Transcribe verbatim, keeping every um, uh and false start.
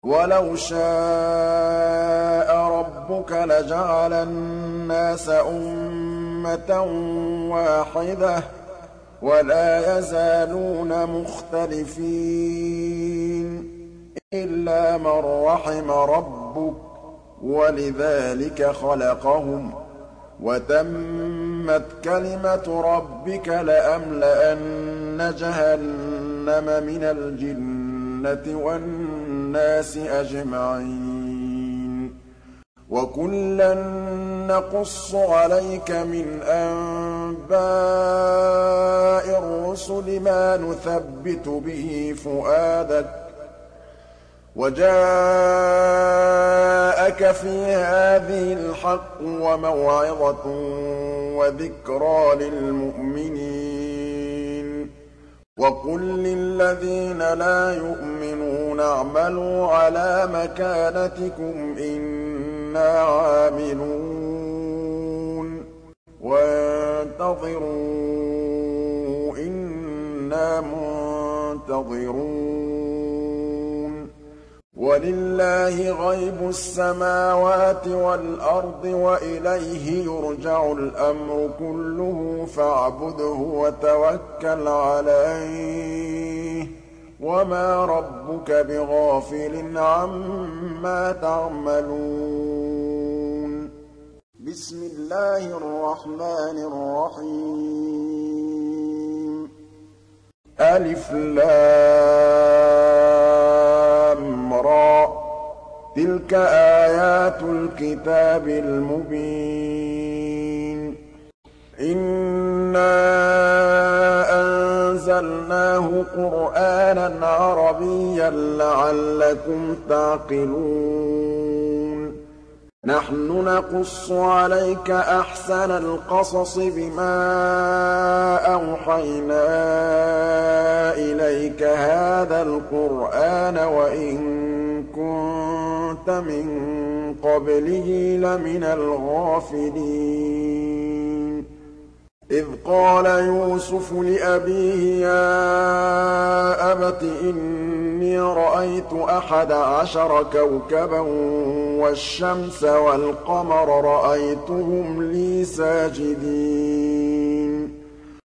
وَلَوْ شَاءَ رَبُّكَ لَجَعَلَ النَّاسَ أُمَّةً وَاحِدَةً ۖ وَلَا يَزَالُونَ مُخْتَلِفِينَ إِلَّا مَن رَّحِمَ رَبُّكَ ۚ وَلِذَٰلِكَ خَلَقَهُمْ ۗ وَتَمَّتْ كَلِمَةُ رَبِّكَ لَأَمْلَأَنَّ جَهَنَّمَ مِنَ الْجِنَّةِ وَالنَّاسِ أَجْمَعِينَ وَكُلًّا نَّقُصُّ عَلَيْكَ مِنْ أَنبَاءِ الرُّسُلِ مَا نُثَبِّتُ بِهِ فُؤَادَكَ ۖ وَجَاءَكَ فِي هَٰذِهِ الْحَقُّ وَمَوْعِظَةٌ وَذِكْرَىٰ لِلْمُؤْمِنِينَ وَقُل لِّلَّذِينَ لَا يُؤْمِنُونَ اعْمَلُوا عَلَىٰ مَكَانَتِكُمْ إِنَّا عَامِلُونَ وَانتَظِرُوا إِنَّا مُنتَظِرُونَ وَلِلَّهِ غَيْبُ السَّمَاوَاتِ وَالْأَرْضِ وَإِلَيْهِ يُرْجَعُ الْأَمْرُ كُلُّهُ فَاعْبُدْهُ وَتَوَكَّلْ عَلَيْهِ ۚ وَمَا رَبُّكَ بِغَافِلٍ عَمَّا تَعْمَلُونَ بِسْمِ اللَّهِ الرَّحْمَٰنِ الرَّحِيمِ أَلِفْ لَامْ رَا ۚ تِلْكَ آيَاتُ الْكِتَابِ الْمُبِينِ إِنَّا أَنزَلْنَاهُ قُرْآنًا عَرَبِيًّا لَّعَلَّكُمْ تَعْقِلُونَ نَحْنُ نَقُصُّ عَلَيْكَ أَحْسَنَ الْقَصَصِ بِمَا أَوْحَيْنَا إِلَيْكَ هَٰذَا الْقُرْآنَ وَإِن كُنتَ مِن قَبْلِهِ لَمِنَ الْغَافِلِينَ إِذْ قَالَ يُوسُفُ لِأَبِيهِ يَا أَبَتِ إِنِّي رَأَيْتُ أَحَدَ عَشَرَ كَوْكَبًا وَالشَّمْسَ وَالْقَمَرَ رَأَيْتُهُمْ لِي سَاجِدِينَ